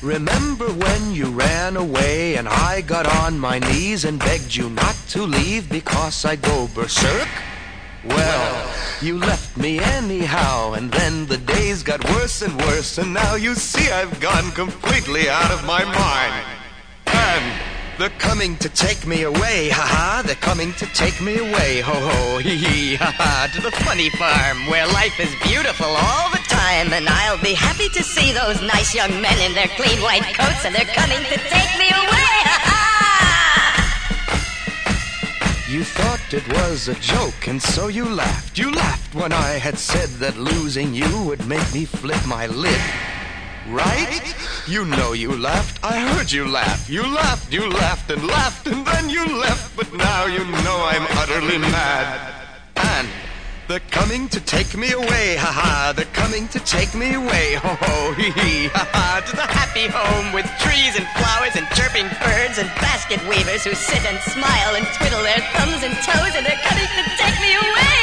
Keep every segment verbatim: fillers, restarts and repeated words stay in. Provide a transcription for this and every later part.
Remember when you ran away and I got on my knees and begged you not to leave because I'd go berserk? Well, you left me anyhow, and then the days got worse and worse, and now you see I've gone completely out of my mind. And they're coming to take me away, ha-ha, they're coming to take me away, ho-ho, hee-hee, ha-ha, to the funny farm where life is beautiful all the time, and I'll be happy to see those nice young men in their clean white coats, and they're coming to take me away, ha-ha! You thought it was a joke, and so you laughed. You laughed when I had said that losing you would make me flip my lid. Right? You know you laughed. I heard you laugh. You laughed, you laughed and laughed, and then you left. But now you know I'm utterly mad. And they're coming to take me away, ha-ha. They're coming to take me away, ho-ho, hee-hee, ha-ha. To the happy home with trees and flowers and chirping birds and basket weavers who sit and smile and twiddle their thumbs and toes, and they're coming to take me away,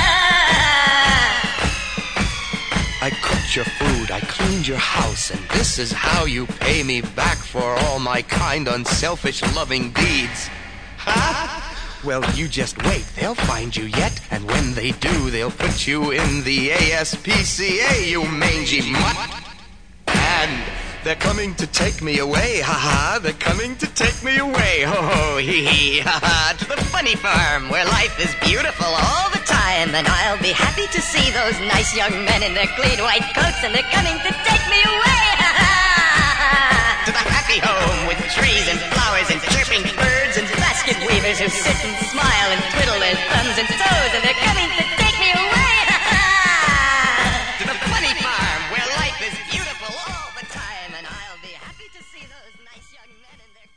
ha-ha. I cooked your food, I cleaned your house, and this is how you pay me back for all my kind, unselfish, loving deeds. Ha? Well, you just wait, they'll find you yet, and when they do, they'll put you in the A S P C A, you mangy mutt. And they're coming to take me away, ha-ha, they're coming to take me away, ho-ho, hee-hee, ha-ha, to the funny farm where life is beautiful all the time, and I'll be happy to see those nice young men in their clean white coats, and they're coming to take me away, ha-ha, to the happy home with trees and flowers and chirping birds and basket weavers who sit and smile and twiddle their thumbs and toes, and they're coming to take me away, ha-ha, to the funny farm where life is beautiful all the time, and I'll be happy to see those nice young men in their